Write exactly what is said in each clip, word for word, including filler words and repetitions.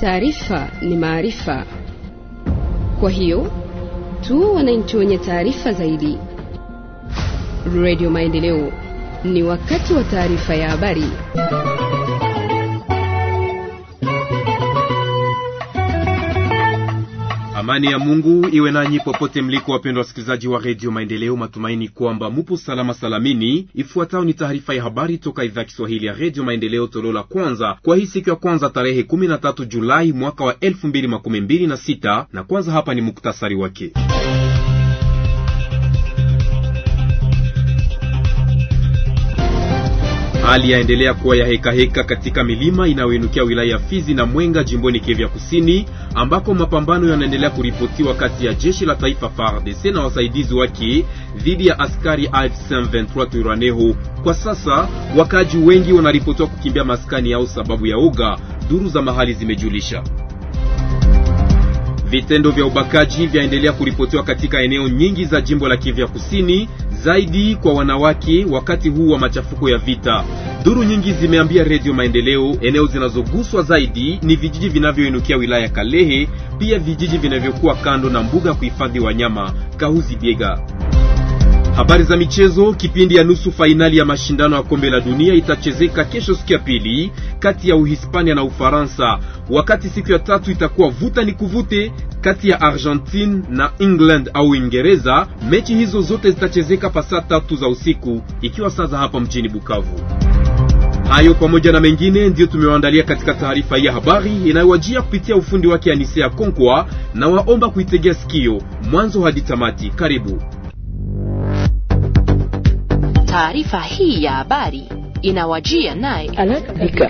Taarifa ni maarifa. Kwa hiyo tu wananchi wenye taarifa zaidi. Radio Maendeleo, ni wakati wa taarifa ya habari. Amani ya Mungu iwe nanyi popote mliko, wapendwa wasikilizaji wa Radio Maendeleo. Matumaini kwamba mupo salama salamini. Ifuatayo ni taarifa ya habari toka idhaa Kiswahili ya Radio Maendeleo, toleo la kwanza kwa hii siku ya kwanza tarehe kumi na tatu Julai mwaka wa elfu mbili makumi mbili na sita, na kwanza hapa ni muktasari wake. Hali yaendelea kuwa ya heka heka katika milima inayoinukia wilaya ya Fizi na Mwenga jimboni Kivu Kusini, ambako mapambano yanaendelea kuripotiwa kati ya jeshi la taifa F A R D C na wasaidizi wake dhidi ya askari A F C M ishirini na tatu Twirwaneho. Kwa sasa wakaji wengi wanaripotiwa kukimbia maskani yao sababu ya uga, duru za mahali zimejulisha. Vitendo vya ubakaji vyaendelea kuripotiwa katika eneo nyingi za jimbo la Kivu Kusini, zaidi kwa wanawake wakati huu wa machafuko ya vita. Duru nyingi zimeambia Radio Maendeleo eneo zinazoguswa zaidi ni vijiji vinavyoinukia wilaya Kalehe, pia vijiji vinavyokuwa kando na mbuga kuhifadhi wanyama Kahuzi Biega. Habari za michezo. Kipindi ya nusu fainali ya mashindano ya kombe la dunia itachezeka kesho siku ya pili kati ya Uhispania na Ufaransa, wakati siku ya tatu itakuwa vuta ni kuvute kati ya Argentine na England au Uingereza. Mechi hizo zote zitachezeka pa saa tatu za usiku ikiwa sasa hapa mjini Bukavu. Hayo pamoja na mengine ndio tumewaandalia katika taarifa ya habari inayowajia kupitia ufundi wake Anisea Konkwa, na waomba kuitegea sikio mwanzo hadi tamati. Karibu. Taarifa hii ya habari inawajia naye Alaka.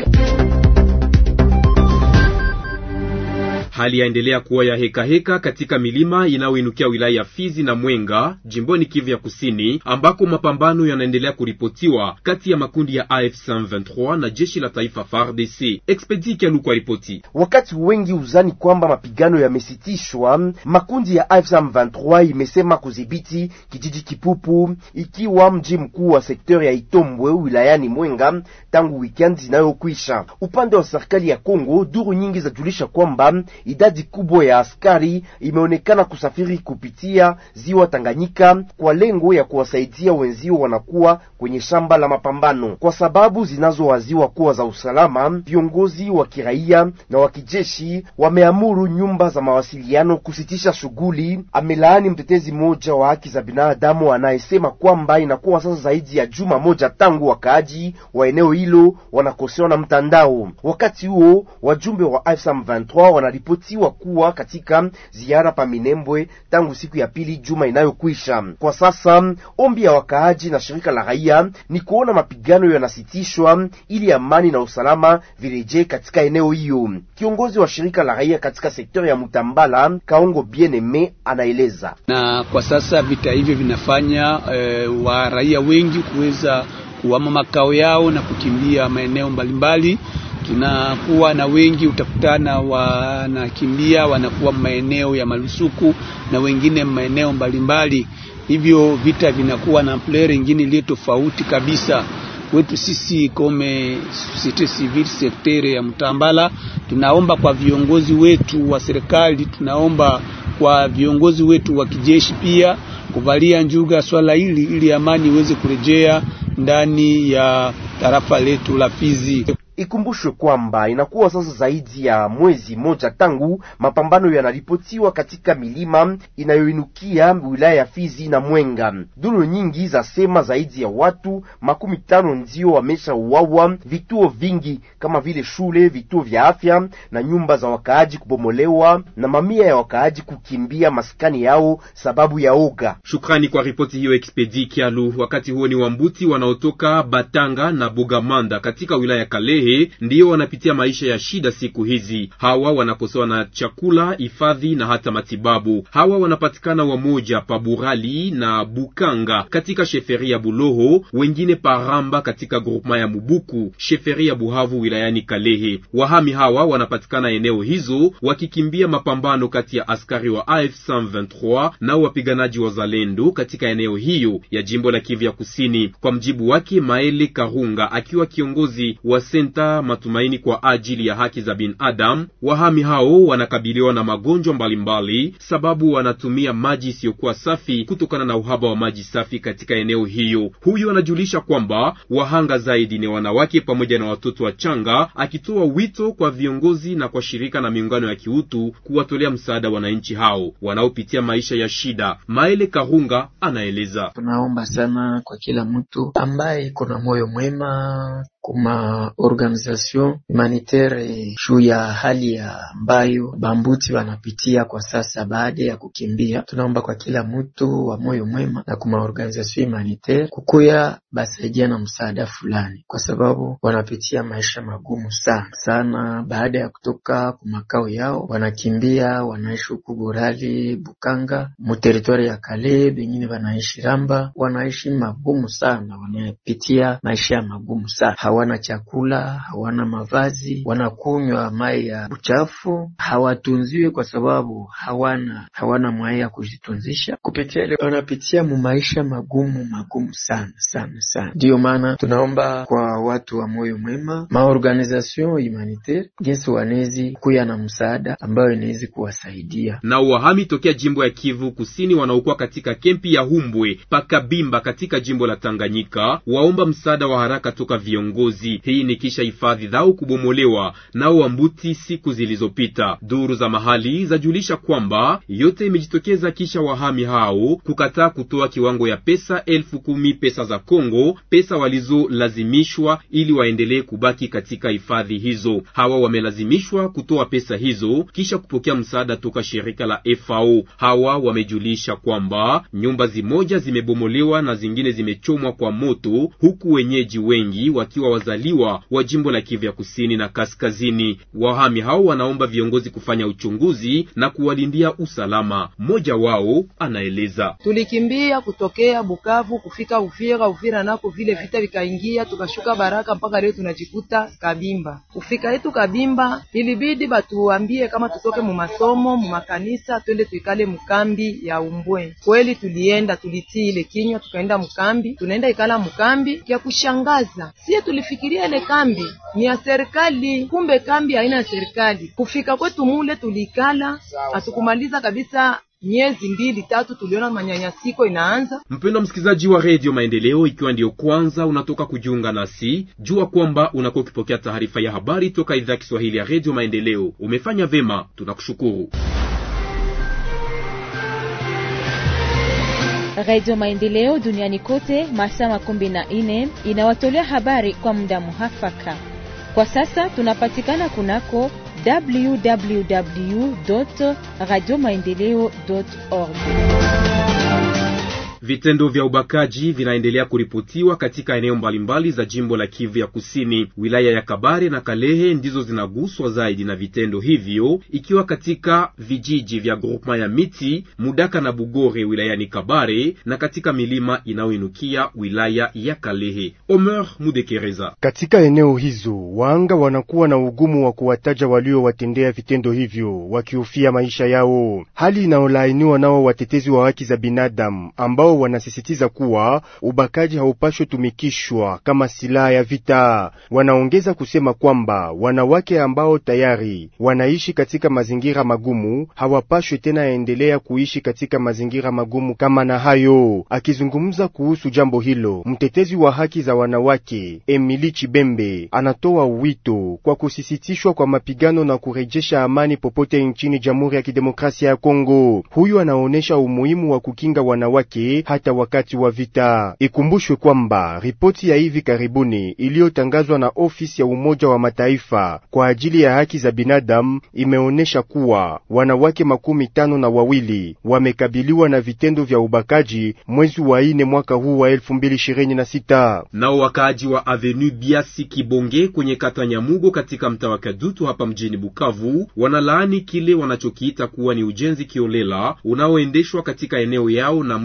Hali yaendelea kuwa ya heka heka katika milima inayoinukia wilaya ya Fizi na Mwenga jimboni Kivu Kusini, ambako mapambano yanaendelea kuripotiwa kati ya makundi ya A F C M ishirini na tatu na jeshi la taifa F A R D C. Expedi Kialuko ripoti. Wakati wengi uzani kwamba mapigano yamesitishwa, makundi ya A F C M ishirini na tatu imesema kudhibiti kijiji Kipupu, ikiwa mji mkuu wa sekta ya Itombwe wilayani Mwenga tangu weekend inayokwisha. Upande wa serikali ya Kongo, duru nyingi zajulisha kwamba idadi kubwa ya askari imeonekana kusafiri kupitia ziwa Tanganyika kwa lengo ya kuwasaidia wenzio wanakuwa kwenye shamba la mapambano. Kwa sababu zinazowaziwa kuwa za usalama, viongozi wa kiraia na wa kijeshi wameamuru nyumba za mawasiliano kusitisha shughuli. Amelaani mtetezi mmoja wa haki za binadamu anayesema kwamba inakuwa sasa zaidi ya juma moja tangu wakaaji wa eneo hilo wanakosewa na mtandao. Wakati huo wajumbe wa A F C M ishirini na tatu wanaripoti tiwa kuwa katika ziara pa Minembwe tangu siku ya pili juma inayokwisha. Kwa sasa ombi ya wakaaji na shirika la raia ni kuona mapigano yanasitishwa ili amani na usalama virejee katika eneo hiyo. Kiongozi wa shirika la raia katika sekta ya Mutambala, Kaongo Bieneme, anaeleza. Na kwa sasa vita hivyo vinafanya e, wa raia wengi kuweza kuhama makao yao na kukimbia maeneo mbalimbali. Tunakuwa na wengi utakutana wanakimbia wanakuwa maeneo ya Malusuku na wengine maeneo mbalimbali. Hivyo vita vinakuwa na player nyingine ile tofauti kabisa. Wetu sisi kome societe civile sektere ya Mutambala, tunaomba kwa viongozi wetu wa serikali, tunaomba kwa viongozi wetu wa kijeshi pia kuvalia njuga swala hili ili amani iweze kurejea ndani ya tarafa letu la Fizi. Ikumbushwe kwamba inakuwa sasa zaidi ya mwezi moja tangu mapambano yanaripotiwa katika milima inayoinukia wilaya ya Fizi na Mwenga. Duru nyingi za sema zaidi ya watu makumi tano ndio wameshauawa, vituo vingi kama vile shule, vituo vya afya na nyumba za wakaaji kubomolewa na mamia ya wakaaji kukimbia maskani yao sababu ya oga. Shukrani kwa ripoti hiyo Expedi Kialu. Wakati huo ni Wambuti wanaotoka Batanga na Bugamanda katika wilaya ya Kalehe ndio wanapitia maisha ya shida siku hizi. Hawa wanakosewa na chakula, hifadhi na hata matibabu. Hawa wanapatikana wamoja pa Burali na Bukanga katika sheferi ya Buloho, wengine Paramba katika groupement ya Mubuku, sheferi ya Buhavu wilayani Kalehe. Wahami hawa wanapatikana eneo hizo wakikimbia mapambano kati ya askari wa A F C M ishirini na tatu na wapiganaji wa Zalendo katika eneo hiyo ya jimbo la Kivu Kusini. Kwa mjibu wake Maele Karunga, akiwa kiongozi wa Saint Center Matumaini kwa ajili ya haki za binadamu, wahami hao wanakabiliwa na magonjwa mbalimbali sababu wanatumia maji isiyokuwa safi kutokana na uhaba wa maji safi katika eneo hiyo. Huyu anajulisha kwamba wahanga zaidi ni wanawake pamoja na watoto wachanga, akitoa wito kwa viongozi na kwa shirika na miungano ya kiutu kuwatolea msaada wananchi hao wanaopitia maisha ya shida. Maele Kahunga anaeleza. Tunaomba sana kwa kila mtu ambaye kuna moyo mwema kuma organisation humanitaire juu ya hali ya ambayo bambuti wanapitia kwa sasa baada ya kukimbia. Tunaomba kwa kila mtu wa moyo mwema na kuma organisation humanitaire kukuya basaidia na msaada fulani, kwa sababu wanapitia maisha magumu sana sana. Baada ya kutoka kumakao yao wanakimbia, wanaishi huku Burali, Bukanga, mu territoire ya Kale, bengine wanaishi Ramba, wanaishi magumu sana, wanapitia maisha magumu sana. Hawana chakula, hawana mavazi, wanakunywa mai ya uchafu, hawatunziwe kwa sababu hawana hawana mwaya ya kujitunzisha. Kupitia ile wanapitia mu maisha magumu magumu sana sana sana. Ndio maana tunaomba kwa watu wa moyo mwema, ma organisation humanitaire jinsi wanezi kuya na msaada ambayo inaweza kuwasaidia. Na wahami tokea jimbo ya Kivu Kusini wanaokuwa katika kempi ya Humbwe Pakabimba katika jimbo la Tanganyika waomba msaada wa haraka toka viongozi. Hii ni kisha hifadhi zao kubomolewa nao wambuti siku zilizopita. Duru za mahali zajulisha kwamba yote imejitokeza kisha wahami hao kukataa kutoa kiwango ya pesa elfu kumi pesa za Kongo, pesa walizolazimishwa ili waendelee kubaki katika hifadhi hizo. Hawa wamelazimishwa kutoa pesa hizo kisha kupokea msaada toka shirika la F A O. Hawa wamejulisha kwamba nyumba zimoja zimebomolewa na zingine zimechomwa kwa moto, huku wenyeji wengi wakiwa wazaliwa wa jimbo la Kivu ya Kusini na Kaskazini. Wahami hao wanaomba viongozi kufanya uchunguzi na kuwalindia usalama. Mmoja wao anaeleza. Tulikimbia kutokea Bukavu kufika Uvira, Uvira nako vile vita vikaingia, tukashuka Baraka mpaka leo tunajikuta Kabimba. Kufika yetu Kabimba ilibidi batuambie kama tutoke mu masomo, mu makanisa, twende tuikale mkambi ya Umbwe. Kweli tulienda, tulitii ile kinywa, tukaenda mkambi. Tunaenda ikala mkambi, kia kushangaza sie tulifikiria ile kambi ni ya serikali, kumbe kambi haina ya serikali. Kufika kwetu mule tulikala, atukumaliza kabisa miezi mbili tatu, tuliona manyanyasiko inaanza. Mpendwa msikilizaji wa Radio Maendeleo, ikiwa ndio kwanza unatoka kujiunga nasi, jua kwamba unakuwa ukipokea taarifa ya habari toka idhaa Kiswahili ya Radio Maendeleo. Umefanya vema, tunakushukuru. Radio Maendeleo duniani kote masaa makumi na nne inawatolea habari kwa muda muhafaka. Kwa sasa tunapatikana kunako w w w dot radio maendeleo dot org. Vitendo vya ubakaji vinaendelea kuripotiwa katika eneo mbalimbali za jimbo la Kivu ya Kusini. Wilaya ya Kabare na Kalehe ndizo zinaguswa zaidi na vitendo hivyo, ikiwa katika vijiji vya groupement ya Miti, Mudaka na Bugore wilayani Kabare na katika milima inayoinukia wilaya ya Kalehe. Omer Mudekereza. Katika eneo hizo waanga wanakuwa na ugumu wa kuwataja walio watendea vitendo hivyo, wakihofia maisha yao, hali inaolainiwa nao watetezi wa haki za binadamu ambao wanasisitiza kuwa ubakaji haupashwi tumikishwa kama silaha ya vita. Wanaongeza kusema kwamba wanawake ambao tayari wanaishi katika mazingira magumu hawapashwi tena endelea kuishi katika mazingira magumu kama na hayo. Akizungumza kuhusu jambo hilo, mtetezi wa haki za wanawake Emily Chibembe anatoa wito kwa kusisitishwa kwa mapigano na kurejesha amani popote nchini Jamhuri ya Kidemokrasia ya Kongo. Huyu anaonesha umuhimu wa kukinga wanawake hata wakati wa vita. Ikumbushwe kwamba ripoti ya hivi karibuni iliyotangazwa na ofisi ya Umoja wa Mataifa kwa ajili ya haki za binadamu imeonesha kuwa wanawake makumi tano na wawili wamekabiliwa na vitendo vya ubakaji mwezi wa ine mwaka huu wa elfu mbili ishirini na sita. Nao wakaaji wa Avenue Biasi Kibonge kwenye kata Nyamugo katika mtaa wa Kadutu hapa mjini Bukavu wanalaani kile wanachokiita kuwa ni ujenzi kiolela unaoendeshwa katika eneo yao na mtu binafsi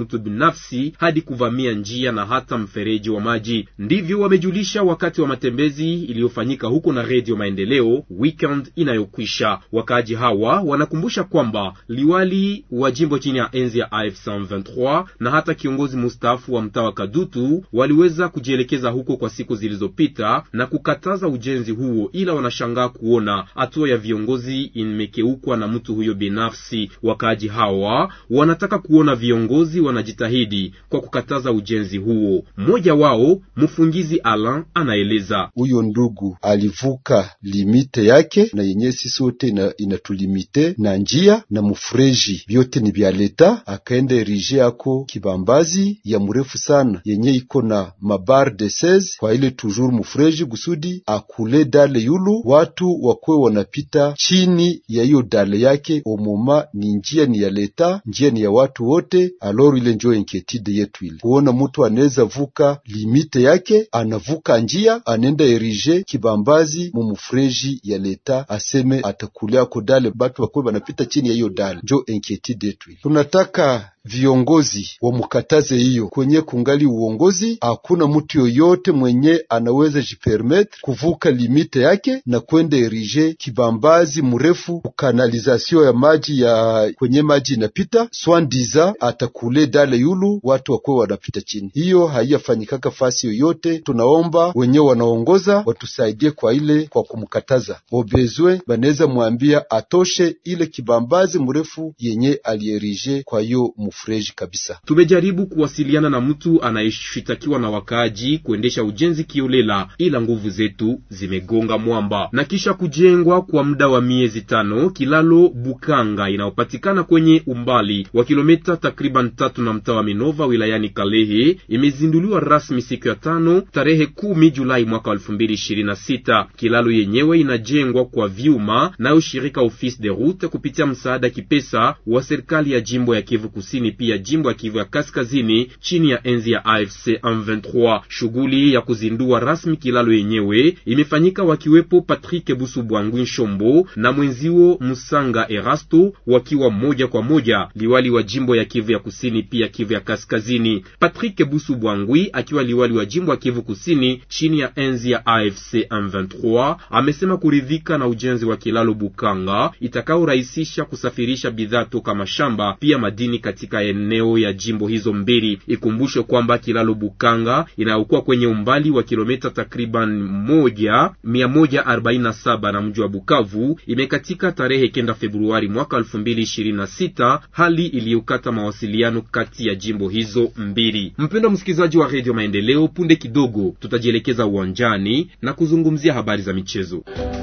binafsi hadi kuvamia njia na hata mfereji wa maji. Ndivyo wamejulisha wakati wa matembezi iliyofanyika huko na Radio Maendeleo weekend inayokwisha. Wakaaji hawa wanakumbusha kwamba liwali wa jimbo chini ya enzi ya A F C M vingt-trois na hata kiongozi mustaafu wa mtaa wa Kadutu waliweza kujielekeza huko kwa siku zilizopita na kukataza ujenzi huo, ila wanashangaa kuona hatua ya viongozi imekeukwa na mtu huyo binafsi. Wakaaji hawa wanataka kuona viongozi wanajitahidi kwa kukataza ujenzi huo. Mmoja wao Mfungizi Alan anaeleza, huyo ndugu alivuka limite yake na yenye sisi wote ina, inatulimite na njia na mufreji vyote ni vya leta, akaenda erige yako kibambazi ya mrefu sana yenye iko na mabar de seize kwa ile toujours mufreji gusudi akule dale yulu watu wakwe wanapita chini ya hiyo dale yake. Omoma ni njia ni ya leta, njia ni ya watu wote. Alors ile njo inquiétude yetu ile kuona mtu anaweza vuka limite yake, anavuka njia anenda erige kibambazi mu mufreji ya leta, aseme atakulea ko dale batu wakwe wanapita chini ya hiyo dale. Njo inquiétude yetu ile. Tunataka viongozi wamukataze hiyo. Kwenye kungali uongozi hakuna mtu yoyote mwenye anaweza jipermettre kuvuka limite yake na kwenda erige kibambazi mrefu kanalizasyon ya maji ya kwenye maji inapita swandiza atakule dale yulu watu wakwe wanapita chini. Hiyo haiyafanyikaka fasi yoyote. Tunaomba wenye wanaongoza watusaidie kwa ile kwa kumkataza. Obezwe baneza mwambia atoshe ile kibambazi mrefu yenye alierige kwa hiyo mufreji kabisa. Tumejaribu kuwasiliana na mtu anayeshitakiwa na wakaaji kuendesha ujenzi kiolela, ila nguvu zetu zimegonga mwamba. Na kisha kujengwa kwa muda wa miezi tano, kilalo Bukanga inayopatikana kwenye umbali wa kilomita takriban tatu na mtaa wa Minova wilayani Kalehe imezinduliwa rasmi siku ya tano tarehe kumi Julai mwaka elfu mbili ishirini na sita. Kilalo yenyewe inajengwa kwa vyuma na ushirika Office de Route kupitia msaada kipesa wa serikali ya jimbo ya Kivu Kusini, pia jimbo ya Kivu ya Kaskazini chini ya enzi ya A F C M vingt-trois. Shughuli ya kuzindua rasmi kilalo yenyewe imefanyika wakiwepo Patrick Busubwangwi Shombo na mwenzio Musanga Erasto wakiwa moja kwa moja liwali wa jimbo ya Kivu ya Kusini pia Kivu ya Kaskazini. Patrick Busubwangwi akiwa liwali wa jimbo ya Kivu Kusini chini ya enzi ya A F C M vingt-trois amesema kuridhika na ujenzi wa kilalo Bukanga itakao rahisisha kusafirisha bidhaa toka mashamba pia madini katika eneo ya jimbo hizo mbili. Ikumbushe kwamba kilalo Bukanga inayokuwa kwenye umbali wa kilomita takriban moja mia moja arobaini na saba na mji wa Bukavu imekatika tarehe kenda Februari mwaka elfu mbili ishirini na sita, hali iliyokata mawasiliano kati ya jimbo hizo mbili. Mpendwa msikilizaji wa Radio Maendeleo, punde kidogo tutajielekeza uwanjani na kuzungumzia habari za michezo.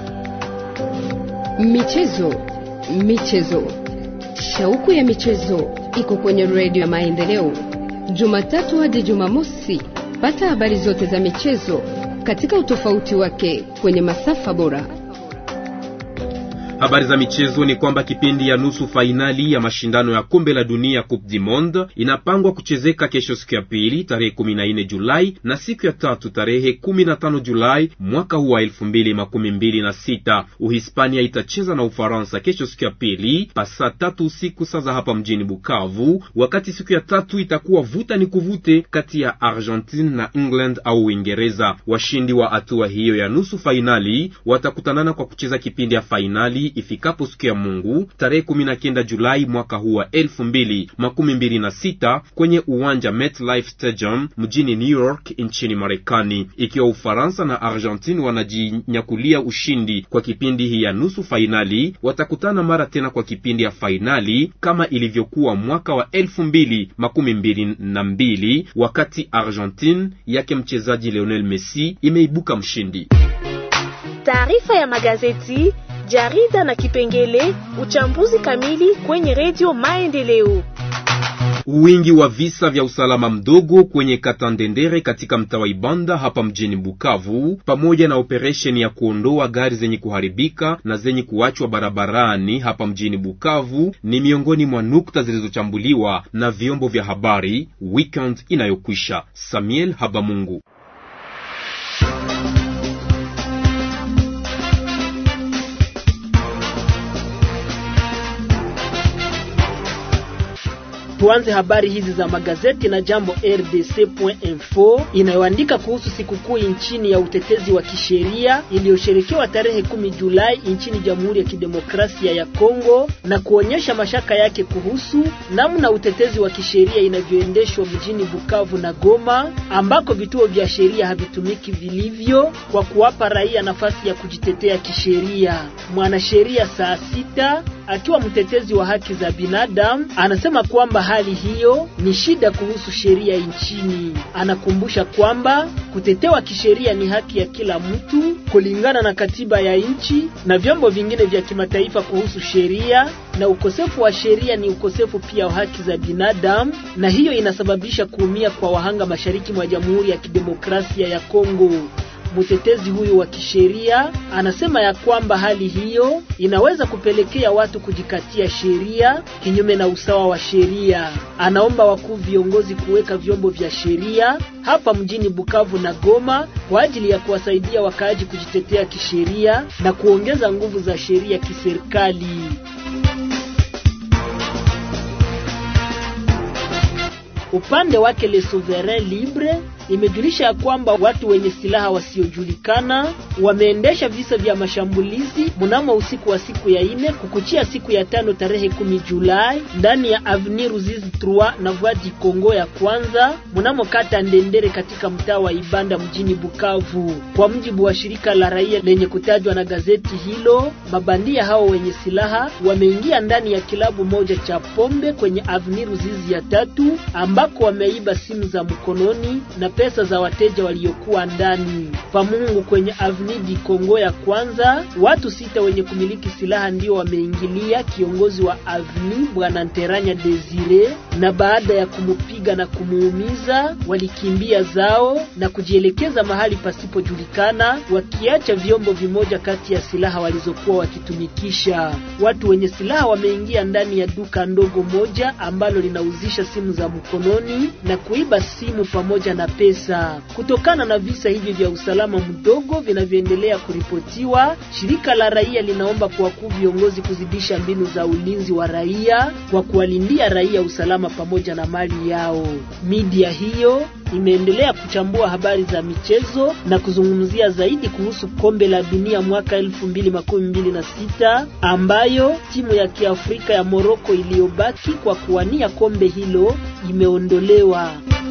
Michezo, michezo. Shauku ya michezo iko kwenye Radio ya Maendeleo. Jumatatu hadi Jumamosi, pata habari zote za michezo katika utofauti wake kwenye masafa bora. Habari za michezo ni kwamba kipindi ya nusu fainali ya mashindano ya kombe la dunia Coupe du Monde inapangwa kuchezeka kesho siku ya pili tarehe kumi na nne Julai na siku ya tatu tarehe kumi na tano Julai mwaka huu wa elfu mbili makumi mbili na sita. Uhispania itacheza na Ufaransa kesho siku ya pili pasa tatu usiku saa za hapa mjini Bukavu, wakati siku ya tatu itakuwa vuta ni kuvute kati ya Argentine na England au Uingereza. Washindi wa hatua hiyo ya nusu fainali watakutanana kwa kucheza kipindi ya fainali ifikapo siku ya Mungu tarehe kumi na kenda Julai mwaka huu wa elfu mbili makumi mbili na sita kwenye uwanja MetLife Stadium mjini New York nchini Marekani. Ikiwa Ufaransa na Argentine wanajinyakulia ushindi kwa kipindi hii ya nusu fainali, watakutana mara tena kwa kipindi ya fainali kama ilivyokuwa mwaka wa elfu mbili makumi mbili na mbili wakati Argentine yake mchezaji Lionel Messi imeibuka mshindi. Taarifa ya magazeti, jarida na kipengele uchambuzi kamili kwenye Radio Maendeleo. Wingi wa visa vya usalama mdogo kwenye kata Ndendere katika mtaa wa Ibanda hapa mjini Bukavu, pamoja na operation ya kuondoa gari zenye kuharibika na zenye kuachwa barabarani hapa mjini Bukavu ni miongoni mwa nukta zilizochambuliwa na vyombo vya habari weekend inayokwisha. Samuel Habamungu. Tuanze habari hizi za magazeti na jambo R D C point info inayoandika kuhusu sikukuu nchini ya utetezi wa kisheria iliyosherekewa tarehe kumi Julai nchini Jamhuri ya Kidemokrasia ya Kongo na kuonyesha mashaka yake kuhusu namna utetezi wa kisheria inavyoendeshwa mjini Bukavu na Goma, ambako vituo vya sheria havitumiki vilivyo kwa kuwapa raia nafasi ya kujitetea kisheria. Mwanasheria Saa Sita akiwa mtetezi wa haki za binadamu anasema kwamba hali hiyo ni shida kuhusu sheria nchini. Anakumbusha kwamba kutetewa kisheria ni haki ya kila mtu kulingana na katiba ya nchi na vyombo vingine vya kimataifa kuhusu sheria, na ukosefu wa sheria ni ukosefu pia wa haki za binadamu, na hiyo inasababisha kuumia kwa wahanga mashariki mwa Jamhuri ya Kidemokrasia ya Kongo. Mtetezi huyu wa kisheria anasema ya kwamba hali hiyo inaweza kupelekea watu kujikatia sheria kinyume na usawa wa sheria. Anaomba wakuu viongozi kuweka vyombo vya sheria hapa mjini Bukavu na Goma kwa ajili ya kuwasaidia wakaaji kujitetea kisheria na kuongeza nguvu za sheria kiserikali. Upande wake Le Souverain Libre imejulisha kwamba watu wenye silaha wasiojulikana wameendesha visa vya mashambulizi mnamo usiku wa siku ya ine kukuchia siku ya tano tarehe kumi Julai ndani ya Avenue Ruzizi trois na Voie du Congo ya kwanza mnamo kata Ndendere katika mtaa wa Ibanda mjini Bukavu. Kwa mjibu wa shirika la raia lenye kutajwa na gazeti hilo, mabandia hao wenye silaha wameingia ndani ya kilabu moja cha pombe kwenye Avenue Ruzizi ya tatu ambako wameiba simu za mkononi na pesa za wateja waliokuwa ndani. Pamungu kwenye Avenue du Congo ya kwanza, watu sita wenye kumiliki silaha ndio wameingilia kiongozi wa Avenue Bwana Nteranya Desire, na baada ya kumupiga na kumuumiza walikimbia zao na kujielekeza mahali pasipojulikana, wakiacha vyombo vimoja kati ya silaha walizokuwa wakitumikisha. Watu wenye silaha wameingia ndani ya duka ndogo moja ambalo linauzisha simu za mkononi na kuiba simu pamoja na pesa. Kutokana na visa hivi vya usalama mdogo vinavyoendelea kuripotiwa, shirika la raia linaomba kwa wakuu viongozi kuzidisha mbinu za ulinzi wa raia kwa kuwalindia raia usalama pamoja na mali yao. Media hiyo imeendelea kuchambua habari za michezo na kuzungumzia zaidi kuhusu kombe la dunia mwaka elfu mbili makumi mbili na sita ambayo timu ya Kiafrika ya Morocco iliyobaki kwa kuwania kombe hilo imeondolewa.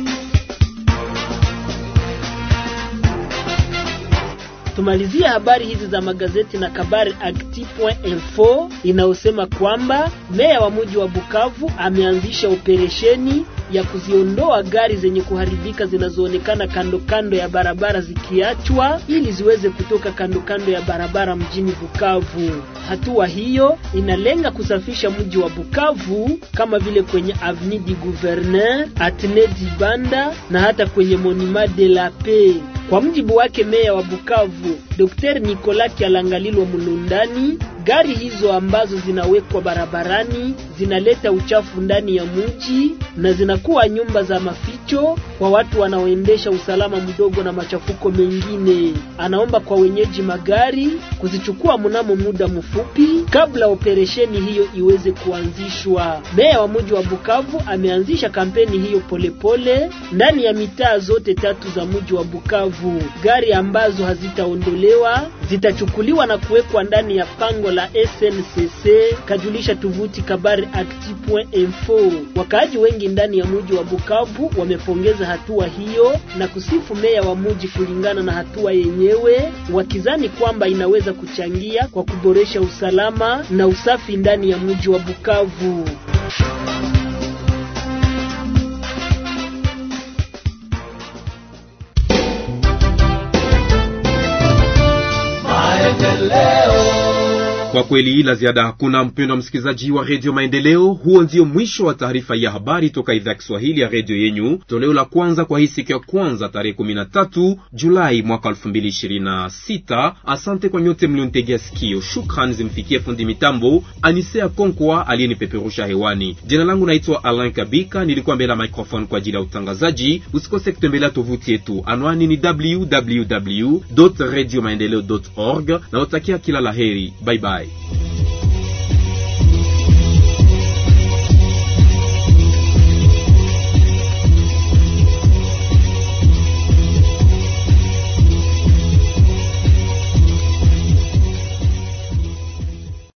Tumalizia habari hizi za magazeti na kabari Actu point info inaosema kwamba meya wa mji wa Bukavu ameanzisha operesheni ya kuziondoa gari zenye kuharibika zinazoonekana kando kando ya barabara zikiachwa ili ziweze kutoka kando kando ya barabara mjini Bukavu. Hatua hiyo inalenga kusafisha mji wa Bukavu kama vile kwenye Avenue du Gouverneur, Atene Dibanda na hata kwenye Monument de la Paix. Kwa mjibu wake meya wa Bukavu, Daktari Nicolas Kialangalilwa Mulundani, gari hizo ambazo zinawekwa barabarani zinaleta uchafu ndani ya mji na zinakuwa nyumba za maficho kwa watu wanaoendesha usalama mdogo na machafuko mengine. Anaomba kwa wenyeji magari kuzichukua mnamo muda mfupi kabla operesheni hiyo iweze kuanzishwa. Meya wa mji wa Bukavu ameanzisha kampeni hiyo polepole pole ndani ya mitaa zote tatu za mji wa Bukavu. Gari ambazo hazitaondolewa zitachukuliwa na kuwekwa ndani ya pango la S N C C, kajulisha tuvuti kabari Actu point info. Wakaaji wengi ndani ya mji wa Bukavu wamepongeza hatua hiyo na kusifu meya wa mji kulingana na hatua yenyewe, wakizani kwamba inaweza kuchangia kwa kuboresha usalama na usafi ndani ya mji wa Bukavu. Kwa kweli la ziada hakuna, mpendwa msikilizaji wa Radio Maendeleo. Huo ndio mwisho wa taarifa ya habari toka idhaa ya Kiswahili ya Radio yenyu, toleo la kwanza kwa hii siku ya kwanza tarehe kumi na tatu Julai mwaka elfu mbili ishirini na sita. Asante kwa nyote mlionitegea sikio. Shukrani zimfikie fundi mitambo Anisea Konkwa aliyenipeperusha hewani. Jina langu naitwa Alain Kabika, nilikuwa mbele ya microphone kwa ajili ya utangazaji. Usikose kutembelea tovuti yetu, anwani ni w w w dot radio maendeleo dot org, na utakia kila laheri. Bye bye.